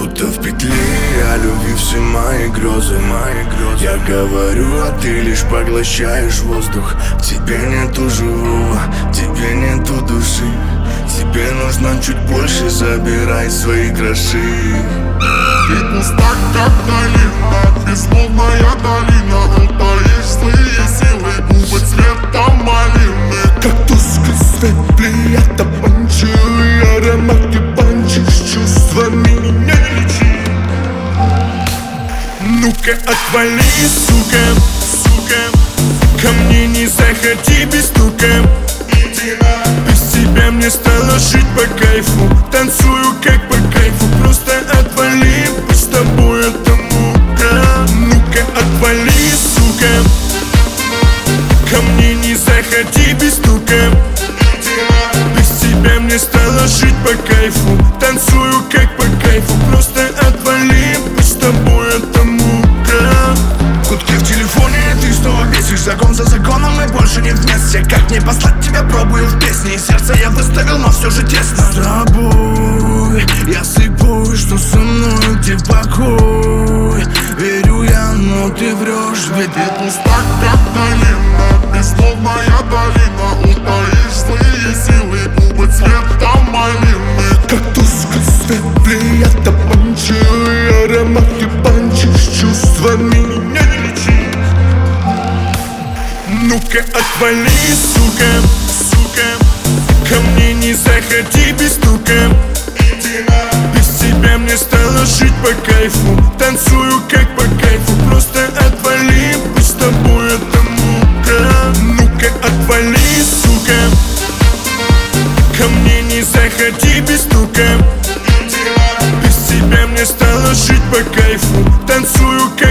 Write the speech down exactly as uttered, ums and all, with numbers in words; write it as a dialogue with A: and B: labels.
A: будто в петле, я любви все мои грезы, мои грезы. Я говорю, а ты лишь поглощаешь воздух. В тебе нету живого, в тебе нету души. Тебе нужно чуть больше, забирай свои гроши.
B: Ты пуста, как долина, безмолвная долина. Утаишь свои силы, губы цвета малины.
A: Кактуска светлее, это панчевый аромат. Ты панчишь чувствами, меня не лечи. Ну-ка отвали, сука, сука. Ко мне не заходи без стука. Без тебя мне стало жить по кайфу. Танцую как по кайфу, просто отвали. Быть с тобой это мука. Ну-ка отвали, сука. Ко мне не заходи без стука. Без тебя мне стало жить по кайфу. Танцую как по кайфу, просто отвали. Быть с тобой это мука.
C: Гудки в телефоне, ты снова бесишь. Закон за законом, мы больше не вместе. Как мне послать тебя, пробую в песне. И сердце я выставил, но все же тесно.
A: С тобой я сыпу, что со мной где покой. Верю я, но ты врешь, ведь
B: Ты пуста, как долина, безмолвная долина. Утаишь свои силы, губы цвета малины.
A: кактуска светлее, это панчевый аромат. Ты панчишь чувствами, меня не лечи. Ну-ка отвали, сука, сука. Ко мне не заходи без стука. Без тебя мне стало жить по кайфу. Танцую как по кайфу, просто отвали. Быть с тобой это мука. Ну-ка отвали, сука. Ко мне не заходи без стука. Без тебя мне стало жить по кайфу. Танцую как